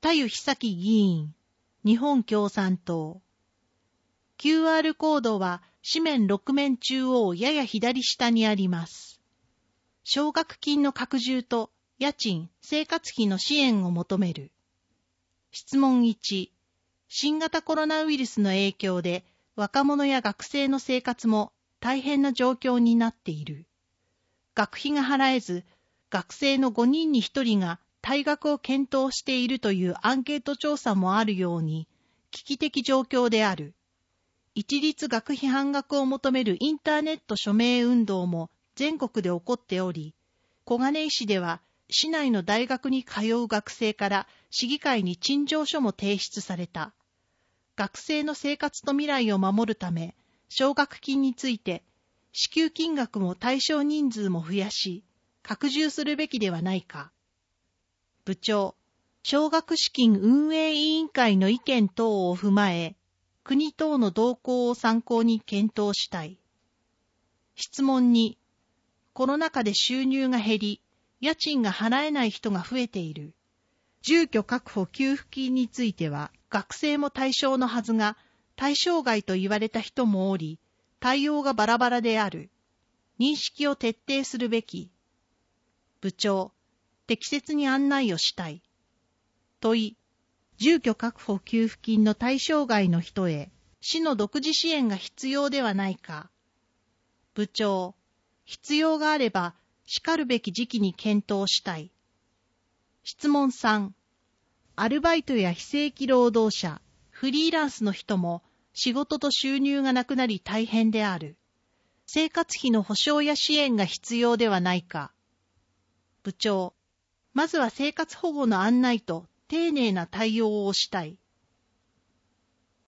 田湯久樹議員、日本共産党。QR コードは紙面6面中央やや左下にあります。奨学金の拡充と家賃、生活費の支援を求める。質問1、新型コロナウイルスの影響で若者や学生の生活も大変な状況になっている。学費が払えず、学生の5人に1人が退学を検討しているというアンケート調査もあるように、危機的状況である。一律学費半額を求めるインターネット署名運動も全国で起こっており、小金井市では市内の大学に通う学生から市議会に陳情書も提出された。学生の生活と未来を守るため、奨学金について支給金額も対象人数も増やし、拡充するべきではないか。部長、奨学資金運営委員会の意見等を踏まえ、国等の動向を参考に検討したい。質問2、コロナ禍で収入が減り、家賃が払えない人が増えている。住居確保給付金については、学生も対象のはずが、対象外と言われた人もおり、対応がバラバラである。認識を徹底するべき。部長、適切に案内をしたい。問い、住居確保給付金の対象外の人へ、市の独自支援が必要ではないか。部長、必要があれば、しかるべき時期に検討したい。質問3、アルバイトや非正規労働者、フリーランスの人も仕事と収入がなくなり大変である。生活費の保障や支援が必要ではないか。部長、まずは生活保護の案内と丁寧な対応をしたい。